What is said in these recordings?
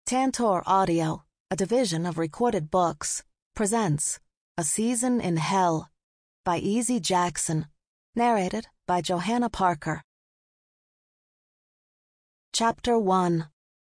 Tantor Audio, a division of Recorded Books, presents A Season in Hell by Easy Jackson, narrated by Johanna Parker. Chapter 1.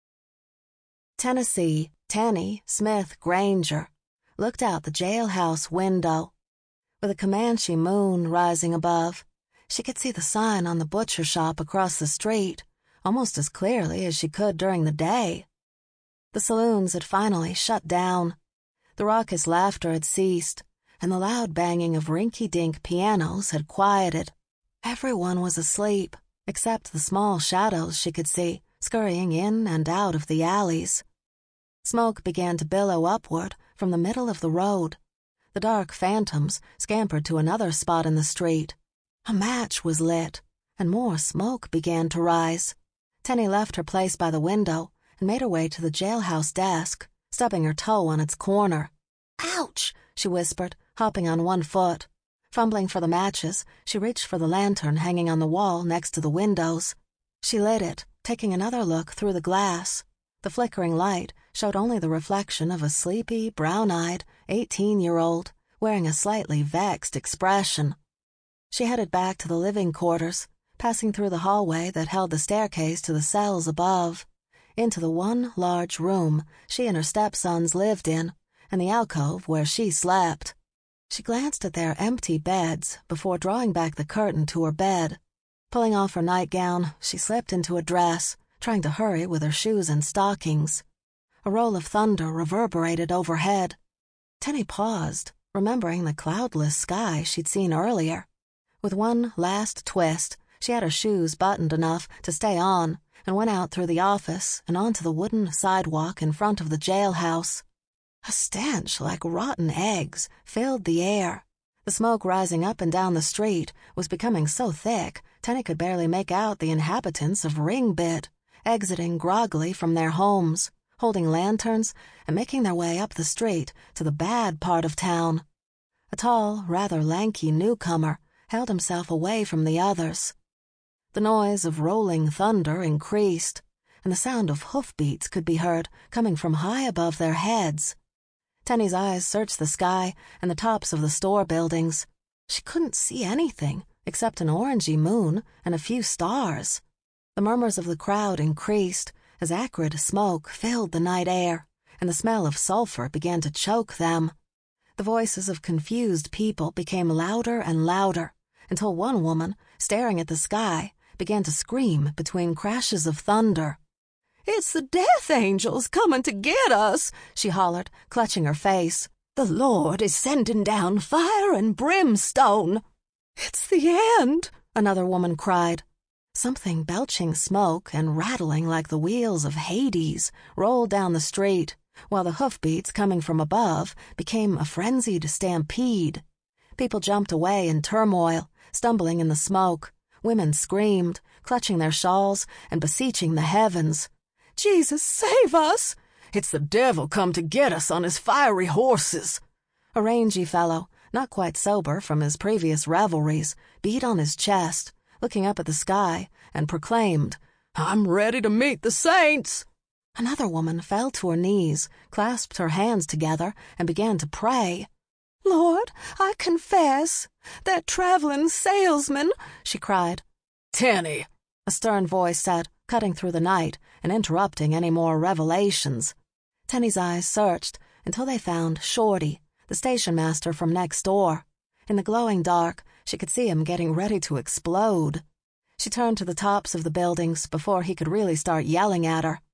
Tennessee, Tanny Smith Granger, looked out the jailhouse window. With a Comanche moon rising above, she could see the sign on the butcher shop across the street almost as clearly as she could during the day. The saloons had finally shut down. The raucous laughter had ceased, and the loud banging of rinky-dink pianos had quieted. Everyone was asleep, except the small shadows she could see scurrying in and out of the alleys. Smoke began to billow upward from the middle of the road. The dark phantoms scampered to another spot in the street. A match was lit, and more smoke began to rise. Tenny left her place by the window and made her way to the jailhouse desk, stubbing her toe on its corner. "Ouch!" she whispered, hopping on one foot. Fumbling for the matches, she reached for the lantern hanging on the wall next to the windows. She lit it, taking another look through the glass. The flickering light showed only the reflection of a sleepy, brown-eyed 18-year-old wearing a slightly vexed expression. She headed back to the living quarters, passing through the hallway that held the staircase to the cells above, into the one large room she and her stepsons lived in, and the alcove where she slept. She glanced at their empty beds before drawing back the curtain to her bed. Pulling off her nightgown, she slipped into a dress, trying to hurry with her shoes and stockings. A roll of thunder reverberated overhead. Tenny paused, remembering the cloudless sky she'd seen earlier. With one last twist, she had her shoes buttoned enough to stay on and went out through the office and onto the wooden sidewalk in front of the jailhouse. A stench like rotten eggs filled the air. The smoke rising up and down the street was becoming so thick Tenny could barely make out the inhabitants of Ringbit, exiting groggily from their homes, holding lanterns and making their way up the street to the bad part of town. A tall, rather lanky newcomer held himself away from the others. The noise of rolling thunder increased, and the sound of hoofbeats could be heard coming from high above their heads. Tenny's eyes searched the sky and the tops of the store buildings. She couldn't see anything except an orangey moon and a few stars. The murmurs of the crowd increased as acrid smoke filled the night air, and the smell of sulfur began to choke them. The voices of confused people became louder and louder, until one woman, staring at the sky, began to scream between crashes of thunder. "It's the death angels coming to get us," she hollered, clutching her face. "The Lord is sending down fire and brimstone." "It's the end," another woman cried. Something belching smoke and rattling like the wheels of Hades rolled down the street, while the hoofbeats coming from above became a frenzied stampede. People jumped away in turmoil, stumbling in the smoke. Women screamed, clutching their shawls and beseeching the heavens. "Jesus, save us! It's the devil come to get us on his fiery horses." A rangy fellow, not quite sober from his previous revelries, beat on his chest, looking up at the sky, and proclaimed, "I'm ready to meet the saints." Another woman fell to her knees, clasped her hands together, and began to pray. "Lord, I confess, that traveling salesman," she cried. "Tenny," a stern voice said, cutting through the night and interrupting any more revelations. Tenny's eyes searched until they found Shorty, the station master from next door. In the glowing dark, she could see him getting ready to explode. She turned to the tops of the buildings before he could really start yelling at her.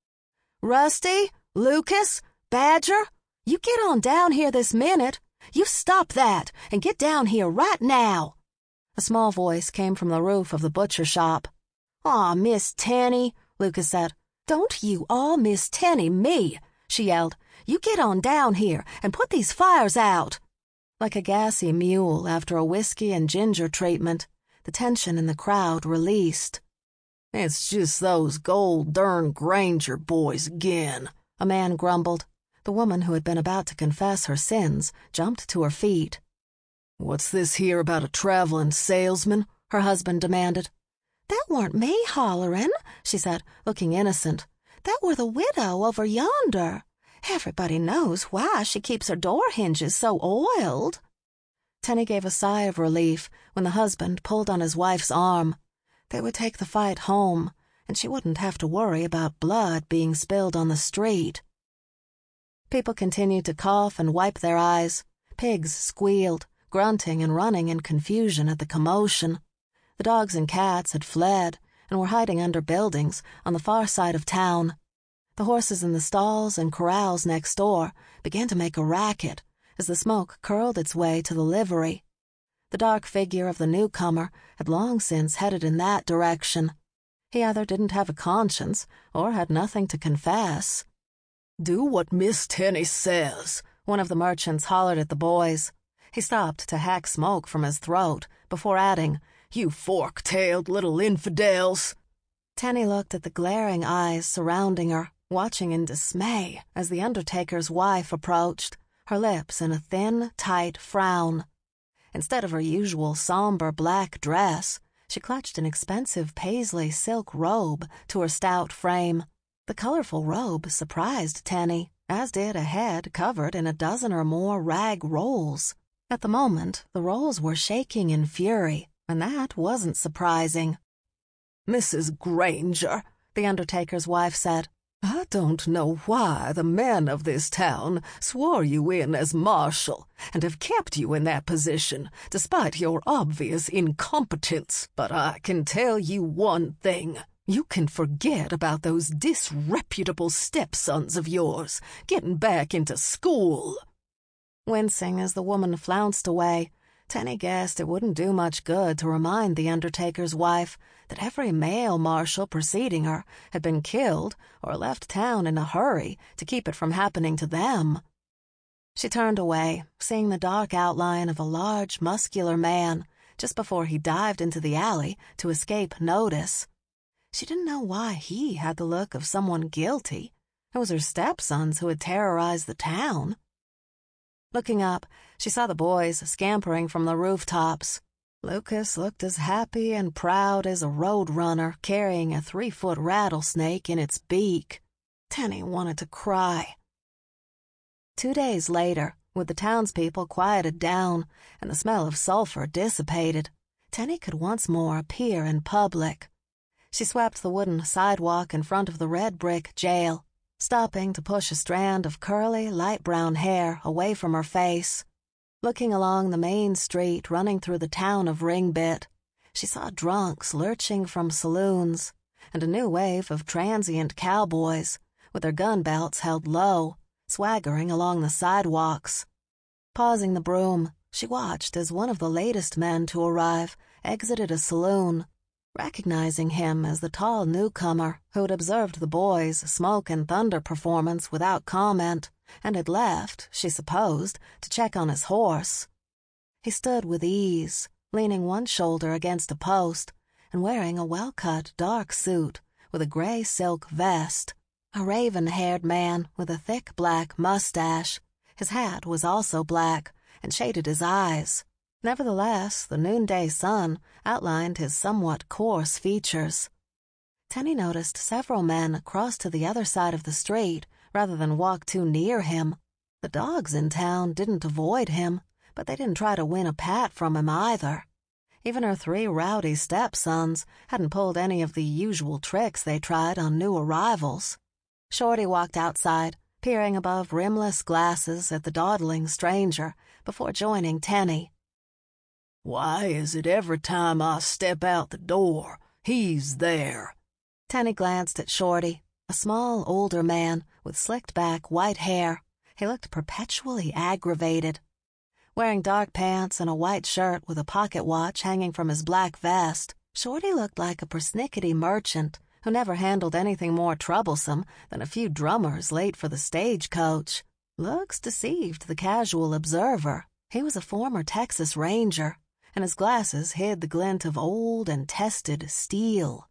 "Rusty, Lucas, Badger, you get on down here this minute. You stop that and get down here right now." A small voice came from the roof of the butcher shop. "Aw, Miss Tenny," Lucas said. "Don't you all Miss Tenny me," she yelled. "You get on down here and put these fires out." Like a gassy mule after a whiskey and ginger treatment, the tension in the crowd released. "It's just those gold darn Granger boys again," a man grumbled. The woman who had been about to confess her sins jumped to her feet. "What's this here about a traveling salesman?" her husband demanded. "That weren't me hollerin'," she said, looking innocent. That were the widow over yonder. Everybody knows why she keeps her door hinges so oiled." Tenny gave a sigh of relief when the husband pulled on his wife's arm. They would take the fight home, and she wouldn't have to worry about blood being spilled on the street. People continued to cough and wipe their eyes. Pigs squealed, grunting and running in confusion at the commotion. The dogs and cats had fled and were hiding under buildings on the far side of town. The horses in the stalls and corrals next door began to make a racket as the smoke curled its way to the livery. The dark figure of the newcomer had long since headed in that direction. He either didn't have a conscience or had nothing to confess. "Do what Miss Tenny says," one of the merchants hollered at the boys. He stopped to hack smoke from his throat before adding, "You fork-tailed little infidels." Tenny looked at the glaring eyes surrounding her, watching in dismay as the undertaker's wife approached, her lips in a thin, tight frown. Instead of her usual somber black dress, she clutched an expensive paisley silk robe to her stout frame. The colorful robe surprised Tenny, as did a head covered in a dozen or more rag rolls. At the moment, the rolls were shaking in fury, and that wasn't surprising. "Mrs. Granger," the undertaker's wife said, "I don't know why the men of this town swore you in as marshal and have kept you in that position despite your obvious incompetence, but I can tell you one thing. You can forget about those disreputable stepsons of yours getting back into school." Wincing as the woman flounced away, Tenny guessed it wouldn't do much good to remind the undertaker's wife that every male marshal preceding her had been killed or left town in a hurry to keep it from happening to them. She turned away, seeing the dark outline of a large, muscular man just before he dived into the alley to escape notice. She didn't know why he had the look of someone guilty. It was her stepsons who had terrorized the town. Looking up, she saw the boys scampering from the rooftops. Lucas looked as happy and proud as a road runner carrying a 3-foot rattlesnake in its beak. Tenny wanted to cry. 2 days later, with the townspeople quieted down and the smell of sulfur dissipated, Tenny could once more appear in public. She swept the wooden sidewalk in front of the red brick jail, stopping to push a strand of curly, light brown hair away from her face. Looking along the main street running through the town of Ringbit, she saw drunks lurching from saloons and a new wave of transient cowboys, with their gun belts held low, swaggering along the sidewalks. Pausing the broom, she watched as one of the latest men to arrive exited a saloon. Recognizing him as the tall newcomer who had observed the boys' smoke and thunder performance without comment and had left, she supposed, to check on his horse. He stood with ease, leaning one shoulder against a post and wearing a well-cut dark suit with a gray silk vest. A raven-haired man with a thick black mustache. His hat was also black and shaded his eyes. Nevertheless, the noonday sun outlined his somewhat coarse features. Tenny noticed several men cross to the other side of the street rather than walk too near him. The dogs in town didn't avoid him, but they didn't try to win a pat from him either. Even her 3 rowdy stepsons hadn't pulled any of the usual tricks they tried on new arrivals. Shorty walked outside, peering above rimless glasses at the dawdling stranger before joining Tenny. "Why is it every time I step out the door, he's there?" Tenny glanced at Shorty, a small, older man with slicked-back white hair. He looked perpetually aggravated. Wearing dark pants and a white shirt with a pocket watch hanging from his black vest, Shorty looked like a persnickety merchant who never handled anything more troublesome than a few drummers late for the stagecoach. Looks deceived the casual observer. He was a former Texas Ranger, and his glasses hid the glint of old and tested steel.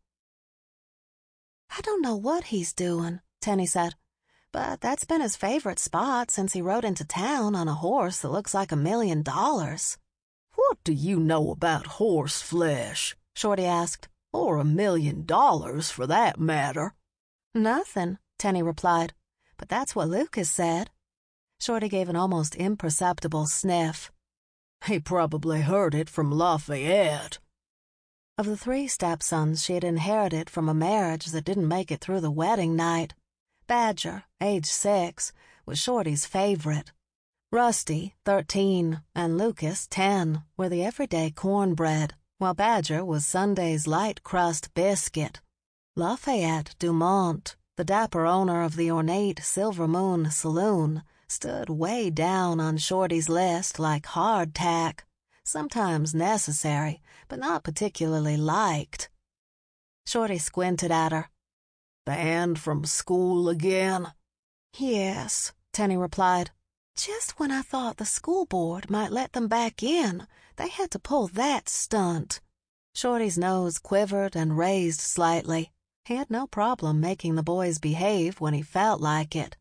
"I don't know what he's doing," Tenny said, "but that's been his favorite spot since he rode into town on a horse that looks like $1 million. "What do you know about horse flesh?" Shorty asked. "Or $1 million, for that matter." Nothing, Tenny replied, but that's what Lucas said. Shorty gave an almost imperceptible sniff. He probably heard it from Lafayette. Of the 3 stepsons she had inherited from a marriage that didn't make it through the wedding night, Badger, age 6, was Shorty's favorite. Rusty, 13, and Lucas, 10, were the everyday cornbread, while Badger was Sunday's light crust biscuit. Lafayette Dumont, the dapper owner of the ornate Silver Moon Saloon, stood way down on Shorty's list like hardtack, sometimes necessary, but not particularly liked. Shorty squinted at her. Banned from school again? Yes, Tenny replied. Just when I thought the school board might let them back in, they had to pull that stunt. Shorty's nose quivered and raised slightly. He had no problem making the boys behave when he felt like it.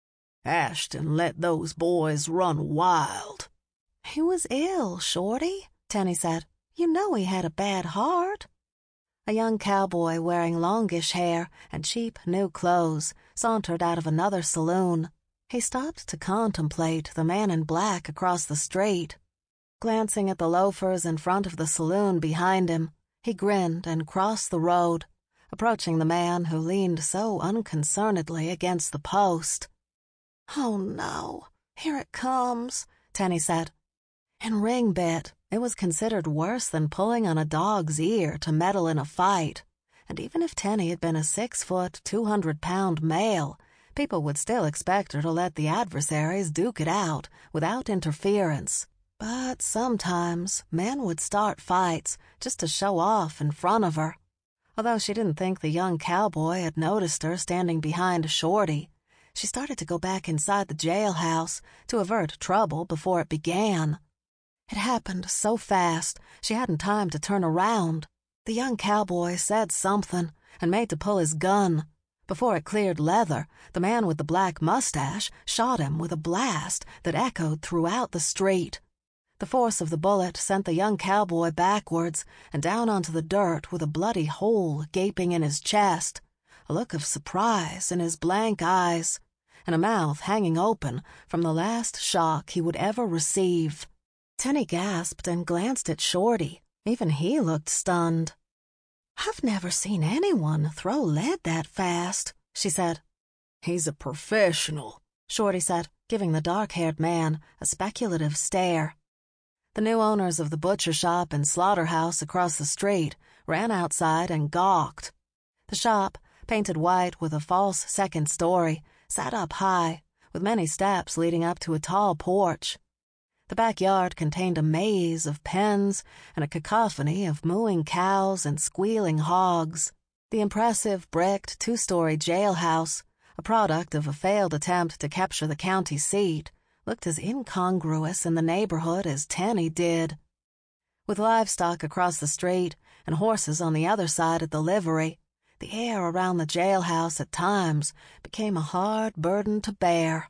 Ashton let those boys run wild. He was ill, Shorty, Tenny said. You know he had a bad heart. A young cowboy wearing longish hair and cheap new clothes sauntered out of another saloon. He stopped to contemplate the man in black across the street. Glancing at the loafers in front of the saloon behind him, he grinned and crossed the road, approaching the man who leaned so unconcernedly against the post. "Oh, no, here it comes," Tenny said. In Ringbit, it was considered worse than pulling on a dog's ear to meddle in a fight, and even if Tenny had been a 6-foot, 200-pound male, people would still expect her to let the adversaries duke it out without interference. But sometimes men would start fights just to show off in front of her. Although she didn't think the young cowboy had noticed her standing behind Shorty, she started to go back inside the jailhouse to avert trouble before it began. It happened so fast, she hadn't time to turn around. The young cowboy said something and made to pull his gun. Before it cleared leather, the man with the black mustache shot him with a blast that echoed throughout the street. The force of the bullet sent the young cowboy backwards and down onto the dirt with a bloody hole gaping in his chest, a look of surprise in his blank eyes, and a mouth hanging open from the last shock he would ever receive. Tenny gasped and glanced at Shorty. Even he looked stunned. "I've never seen anyone throw lead that fast," she said. "He's a professional," Shorty said, giving the dark-haired man a speculative stare. The new owners of the butcher shop and slaughterhouse across the street ran outside and gawked. The shop, painted white with a false second story, sat up high, with many steps leading up to a tall porch. The backyard contained a maze of pens and a cacophony of mooing cows and squealing hogs. The impressive bricked 2-story jailhouse, a product of a failed attempt to capture the county seat, looked as incongruous in the neighborhood as Tenny did. With livestock across the street and horses on the other side at the livery, the air around the jailhouse at times became a hard burden to bear.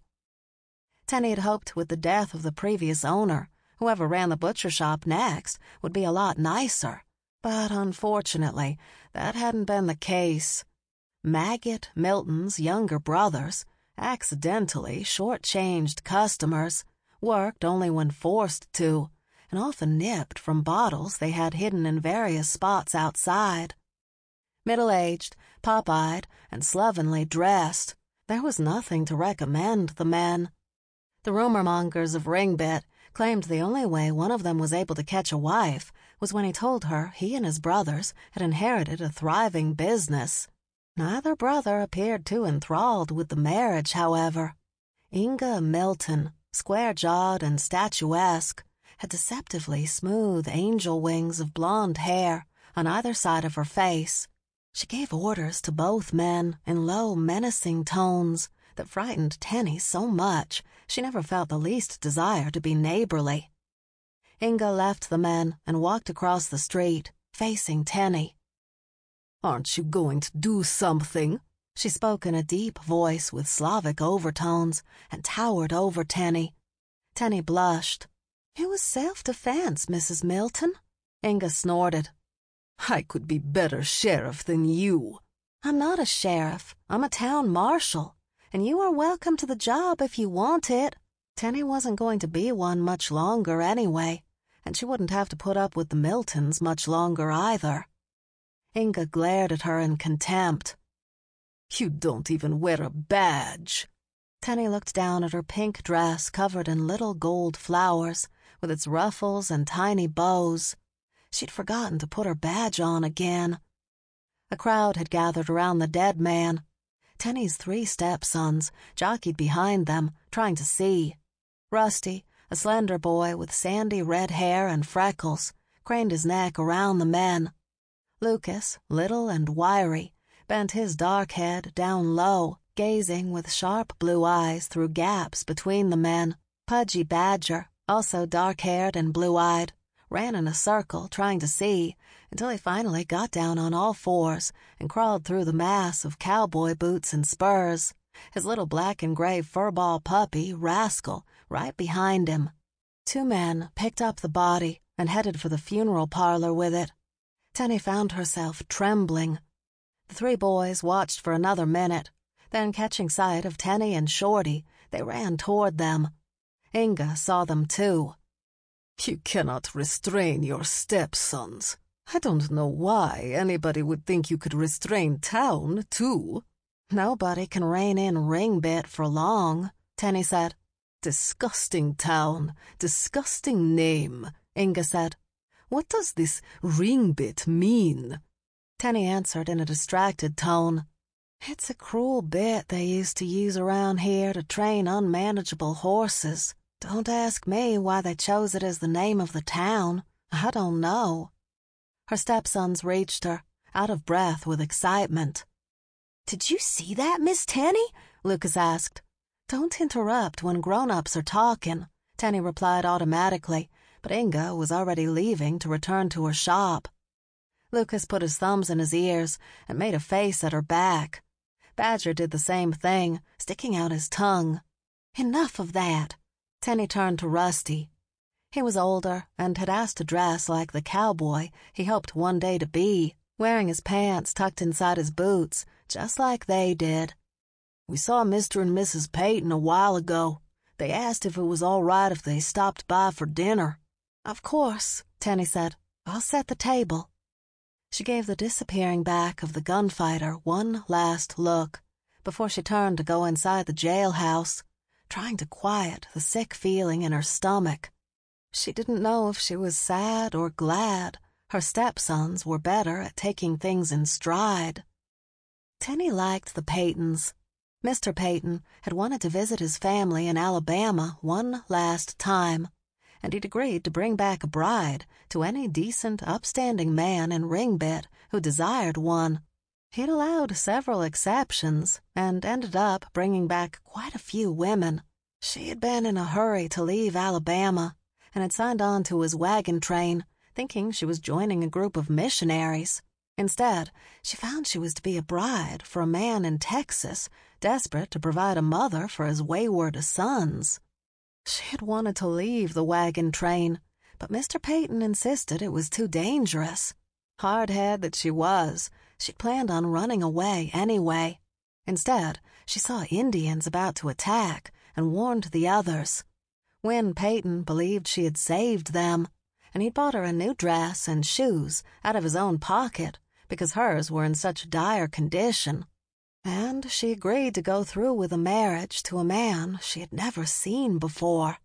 Tenny had hoped with the death of the previous owner, whoever ran the butcher shop next would be a lot nicer, but unfortunately, that hadn't been the case. Maggot Milton's younger brothers, accidentally short-changed customers, worked only when forced to, and often nipped from bottles they had hidden in various spots outside. Middle-aged, pop-eyed, and slovenly dressed, there was nothing to recommend the men. The rumor-mongers of Ringbit claimed the only way one of them was able to catch a wife was when he told her he and his brothers had inherited a thriving business. Neither brother appeared too enthralled with the marriage, however. Inga Milton, square-jawed and statuesque, had deceptively smooth angel wings of blonde hair on either side of her face. She gave orders to both men in low, menacing tones that frightened Tenny so much she never felt the least desire to be neighborly. Inga left the men and walked across the street, facing Tenny. "Aren't you going to do something?" She spoke in a deep voice with Slavic overtones and towered over Tenny. Tenny blushed. "It was self-defense, Mrs. Milton." Inga snorted. "I could be better sheriff than you." I'm not a sheriff. I'm a town marshal, and you are welcome to the job if you want it. Tenny wasn't going to be one much longer anyway, and she wouldn't have to put up with the Miltons much longer either. Inga glared at her in contempt. You don't even wear a badge. Tenny looked down at her pink dress covered in little gold flowers, with its ruffles and tiny bows. She'd forgotten to put her badge on again. A crowd had gathered around the dead man. Tenny's 3 stepsons jockeyed behind them, trying to see. Rusty, a slender boy with sandy red hair and freckles, craned his neck around the men. Lucas, little and wiry, bent his dark head down low, gazing with sharp blue eyes through gaps between the men. Pudgy Badger, also dark-haired and blue-eyed, ran in a circle trying to see until he finally got down on all fours and crawled through the mass of cowboy boots and spurs, his little black and gray furball puppy, Rascal, right behind him. 2 men picked up the body and headed for the funeral parlor with it. Tenny found herself trembling. The 3 boys watched for another minute, then catching sight of Tenny and Shorty, they ran toward them. Inga saw them too. You cannot restrain your stepsons. I don't know why anybody would think you could restrain Town, too. Nobody can rein in Ringbit for long, Tenny said. Disgusting Town, disgusting name, Inga said. What does this Ringbit mean? Tenny answered in a distracted tone. It's a cruel bit they used to use around here to train unmanageable horses. Don't ask me why they chose it as the name of the town. I don't know. Her stepsons reached her, out of breath with excitement. Did you see that, Miss Tenny? Lucas asked. Don't interrupt when grown-ups are talking, Tenny replied automatically, but Inga was already leaving to return to her shop. Lucas put his thumbs in his ears and made a face at her back. Badger did the same thing, sticking out his tongue. Enough of that. Tenny turned to Rusty. He was older and had asked to dress like the cowboy he hoped one day to be, wearing his pants tucked inside his boots, just like they did. We saw Mr. and Mrs. Peyton a while ago. They asked if it was all right if they stopped by for dinner. Of course, Tenny said. I'll set the table. She gave the disappearing back of the gunfighter one last look before she turned to go inside the jailhouse, trying to quiet the sick feeling in her stomach. She didn't know if she was sad or glad her stepsons were better at taking things in stride. Tenny liked the Peytons. Mr. Peyton had wanted to visit his family in Alabama one last time, and he'd agreed to bring back a bride to any decent, upstanding man in Ringbit who desired one. He'd allowed several exceptions and ended up bringing back quite a few women. She had been in a hurry to leave Alabama and had signed on to his wagon train, thinking she was joining a group of missionaries. Instead, she found she was to be a bride for a man in Texas, desperate to provide a mother for his wayward sons. She had wanted to leave the wagon train, but Mr. Peyton insisted it was too dangerous. Hardhead that she was, she'd planned on running away anyway. Instead, she saw Indians about to attack and warned the others. Win Peyton believed she had saved them, and he'd bought her a new dress and shoes out of his own pocket because hers were in such dire condition. And she agreed to go through with a marriage to a man she had never seen before.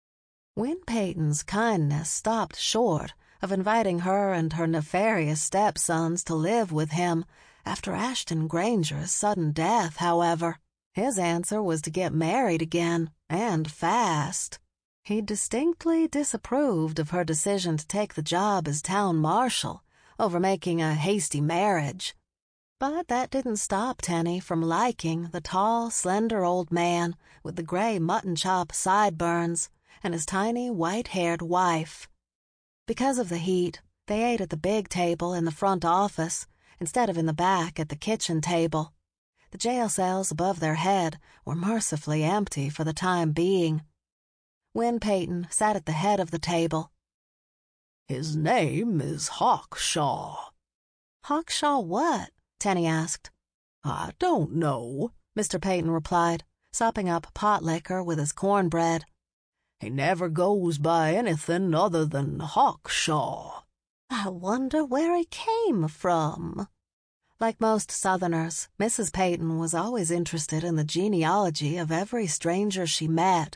Win Peyton's kindness stopped short of inviting her and her nefarious stepsons to live with him after Ashton Granger's sudden death, however. His answer was to get married again, and fast. He distinctly disapproved of her decision to take the job as town marshal over making a hasty marriage. But that didn't stop Tenny from liking the tall, slender old man with the gray mutton-chop sideburns and his tiny, white-haired wife. Because of the heat, they ate at the big table in the front office instead of in the back at the kitchen table. The jail cells above their head were mercifully empty for the time being. Win Peyton sat at the head of the table. His name is Hawkshaw. Hawkshaw what? Tenny asked. I don't know, Mr. Peyton replied, sopping up pot liquor with his cornbread. He never goes by anything other than Hawkshaw. I wonder where he came from. Like most Southerners, Mrs. Peyton was always interested in the genealogy of every stranger she met.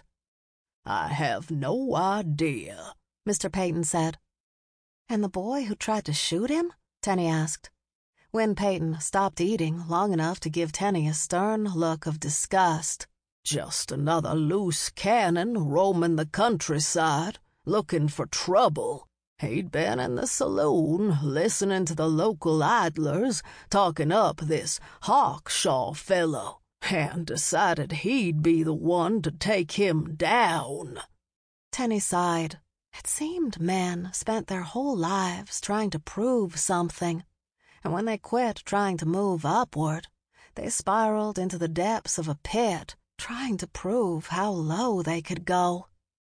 I have no idea, Mr. Peyton said. And the boy who tried to shoot him? Tenny asked. Win Peyton stopped eating long enough to give Tenny a stern look of disgust. Just another loose cannon roaming the countryside, looking for trouble. He'd been in the saloon, listening to the local idlers talking up this Hawkshaw fellow, and decided he'd be the one to take him down. Tenny sighed. It seemed men spent their whole lives trying to prove something, and when they quit trying to move upward, they spiraled into the depths of a pit, trying to prove how low they could go.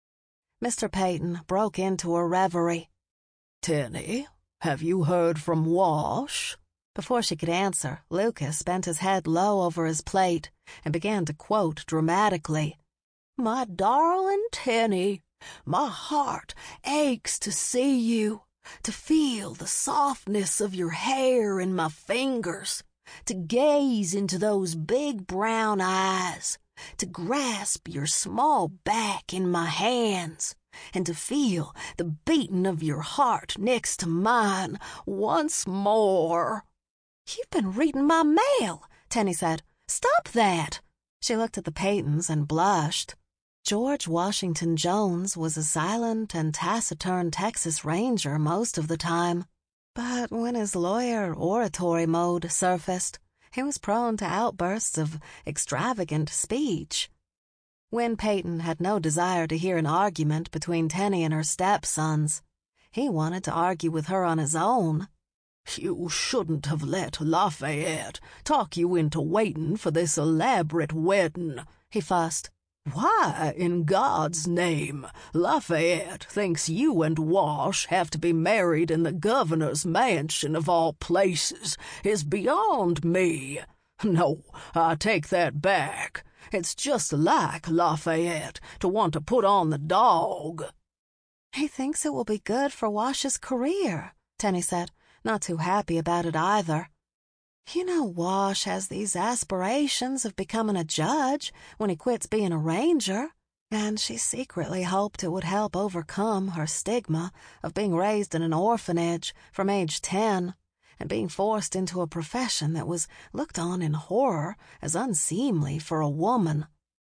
Mr. Peyton broke into a reverie. Tenny, have you heard from Wash? Before she could answer, Lucas bent his head low over his plate and began to quote dramatically. My darling Tenny, my heart aches to see you, to feel the softness of your hair in my fingers, to gaze into those big brown eyes, to grasp your small back in my hands, and to feel the beating of your heart next to mine once more. You've been reading my mail, Tenny said. Stop that. She looked at the Peytons and blushed. George Washington Jones was a silent and taciturn Texas Ranger most of the time, but when his lawyer oratory mode surfaced, he was prone to outbursts of extravagant speech. Win Peyton had no desire to hear an argument between Tenny and her stepsons. He wanted to argue with her on his own. You shouldn't have let Lafayette talk you into waiting for this elaborate wedding, he fussed. Why, in God's name, Lafayette thinks you and Wash have to be married in the governor's mansion of all places is beyond me. No, I take that back. It's just like Lafayette to want to put on the dog. He thinks it will be good for Wash's career, Tenny said, not too happy about it either. You know Wash has these aspirations of becoming a judge when he quits being a ranger, and she secretly hoped it would help overcome her stigma of being raised in an orphanage from age 10 and being forced into a profession that was looked on in horror as unseemly for a woman.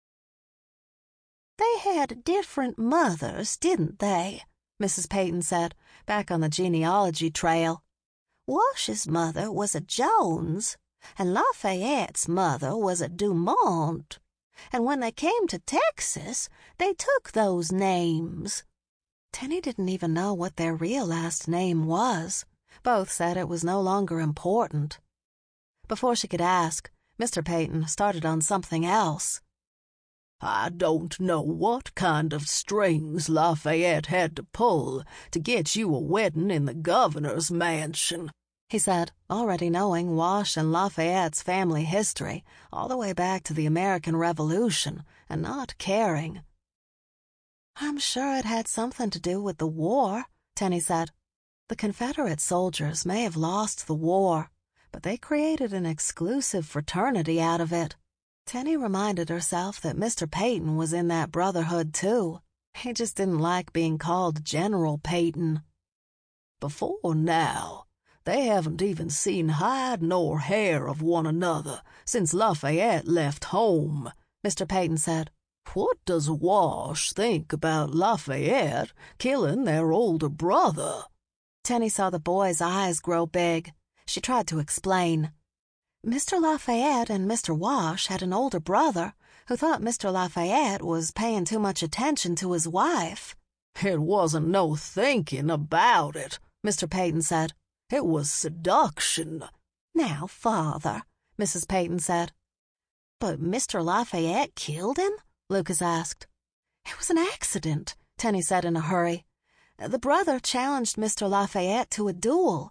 They had different mothers, didn't they? Mrs. Peyton said, back on the genealogy trail. Wash's mother was a Jones, and Lafayette's mother was a Dumont, and when they came to Texas, they took those names. Tenny didn't even know what their real last name was. Both said it was no longer important. Before she could ask, Mr. Peyton started on something else. I don't know what kind of strings Lafayette had to pull to get you a wedding in the governor's mansion, he said, already knowing Wash and Lafayette's family history all the way back to the American Revolution and not caring. I'm sure it had something to do with the war, Tenny said. The Confederate soldiers may have lost the war, but they created an exclusive fraternity out of it. Tenny reminded herself that Mr. Peyton was in that brotherhood, too. He just didn't like being called General Peyton. Before now, they haven't even seen hide nor hair of one another since Lafayette left home, Mr. Peyton said. What does Wash think about Lafayette killing their older brother? Tenny saw the boy's eyes grow big. She tried to explain. Mr. Lafayette and Mr. Wash had an older brother who thought Mr. Lafayette was paying too much attention to his wife. It wasn't no thinking about it, Mr. Peyton said. It was seduction. Now, Father, Mrs. Peyton said. But Mr. Lafayette killed him? Lucas asked. It was an accident, Tenny said in a hurry. The brother challenged Mr. Lafayette to a duel,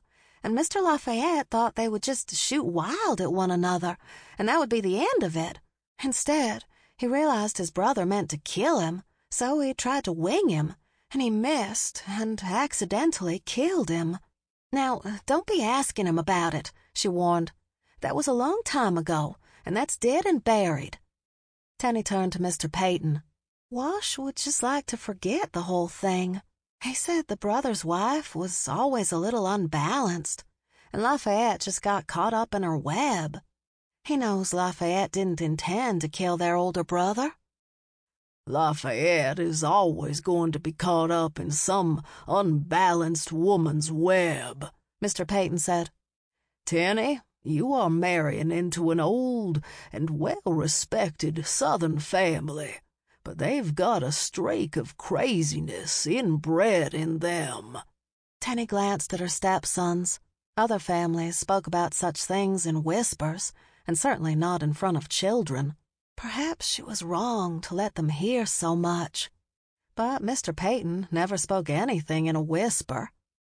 and Mr. Lafayette thought they would just shoot wild at one another, and that would be the end of it. Instead, he realized his brother meant to kill him, so he tried to wing him, and he missed and accidentally killed him. Now, don't be asking him about it, she warned. That was a long time ago, and that's dead and buried. Tenny turned to Mr. Peyton. Wash would just like to forget the whole thing. He said the brother's wife was always a little unbalanced, and Lafayette just got caught up in her web. He knows Lafayette didn't intend to kill their older brother. Lafayette is always going to be caught up in some unbalanced woman's web, Mr. Peyton said. Tenny, you are marrying into an old and well-respected Southern family, but they've got a streak of craziness inbred in them. Tenny glanced at her stepsons. Other families spoke about such things in whispers, and certainly not in front of children. Perhaps she was wrong to let them hear so much. But Mr. Peyton never spoke anything in a whisper.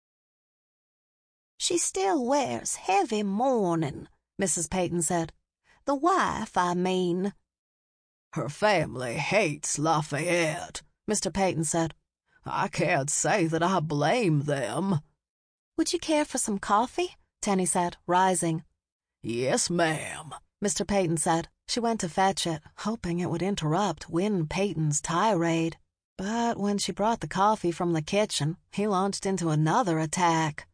She still wears heavy mourning, Mrs. Peyton said. The wife, I mean. Her family hates Lafayette, Mr. Peyton said. I can't say that I blame them. Would you care for some coffee? Tenny said, rising. Yes, ma'am, Mr. Peyton said. She went to fetch it, hoping it would interrupt Win Peyton's tirade. But when she brought the coffee from the kitchen, he launched into another attack.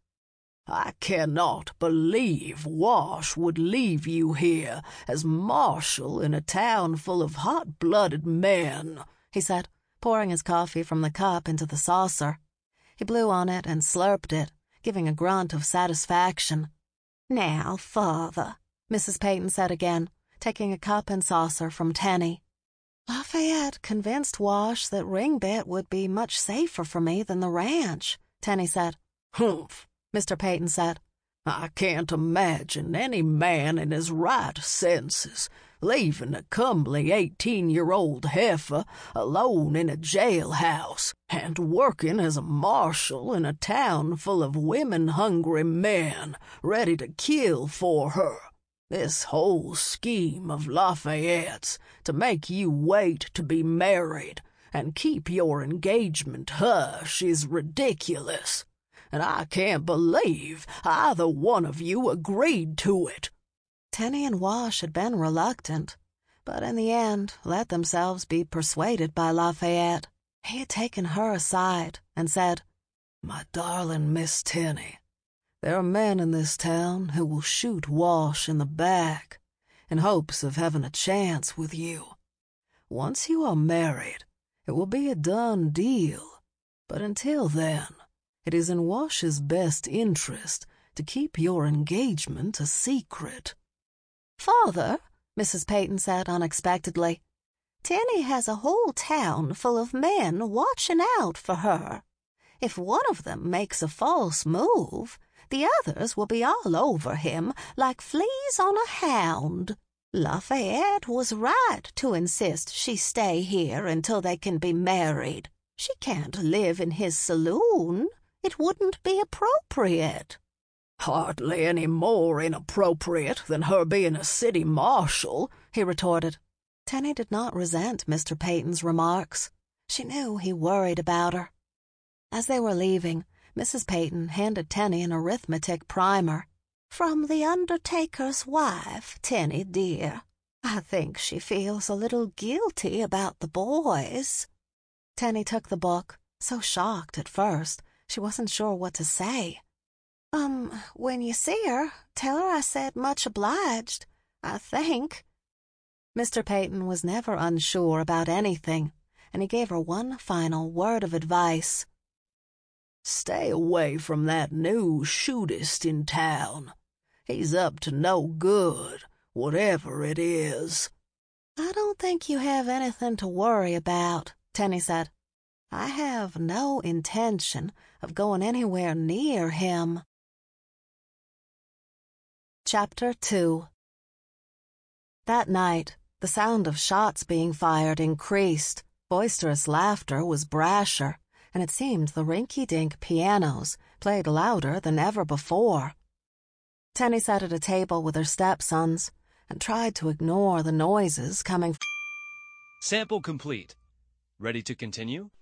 I cannot believe Wash would leave you here as marshal in a town full of hot-blooded men, he said, pouring his coffee from the cup into the saucer. He blew on it and slurped it, giving a grunt of satisfaction. Now, Father, Mrs. Peyton said again, taking a cup and saucer from Tenny. Lafayette convinced Wash that Ringbit would be much safer for me than the ranch, Tenny said. Humph, Mr. Peyton said. I can't imagine any man in his right senses leaving a comely 18-year-old heifer alone in a jailhouse and working as a marshal in a town full of women-hungry men ready to kill for her. This whole scheme of Lafayette's to make you wait to be married and keep your engagement hush is ridiculous, and I can't believe either one of you agreed to it. Tenny and Wash had been reluctant, but in the end let themselves be persuaded by Lafayette. He had taken her aside and said, My darling Miss Tenny, there are men in this town who will shoot Wash in the back in hopes of having a chance with you. Once you are married, it will be a done deal, but until then, it is in Wash's best interest to keep your engagement a secret. Father, Mrs. Peyton said unexpectedly, Tenny has a whole town full of men watching out for her. If one of them makes a false move, the others will be all over him like fleas on a hound. Lafayette was right to insist she stay here until they can be married. She can't live in his saloon. It wouldn't be appropriate. Hardly any more inappropriate than her being a city marshal, he retorted. Tenny did not resent Mr. Peyton's remarks. She knew he worried about her. As they were leaving, Mrs. Peyton handed Tenny an arithmetic primer. From the undertaker's wife, Tenny dear. I think she feels a little guilty about the boys. Tenny took the book, so shocked at first, she wasn't sure what to say. When you see her, tell her I said much obliged, I think. Mr. Peyton was never unsure about anything, and he gave her one final word of advice. Stay away from that new shootist in town. He's up to no good, whatever it is. I don't think you have anything to worry about, Tenny said. I have no intention of going anywhere near him. Chapter 2. That night, the sound of shots being fired increased. Boisterous laughter was brasher, and it seemed the rinky-dink pianos played louder than ever before. Tenny sat at a table with her stepsons and tried to ignore the noises coming. Sample complete. Ready to continue?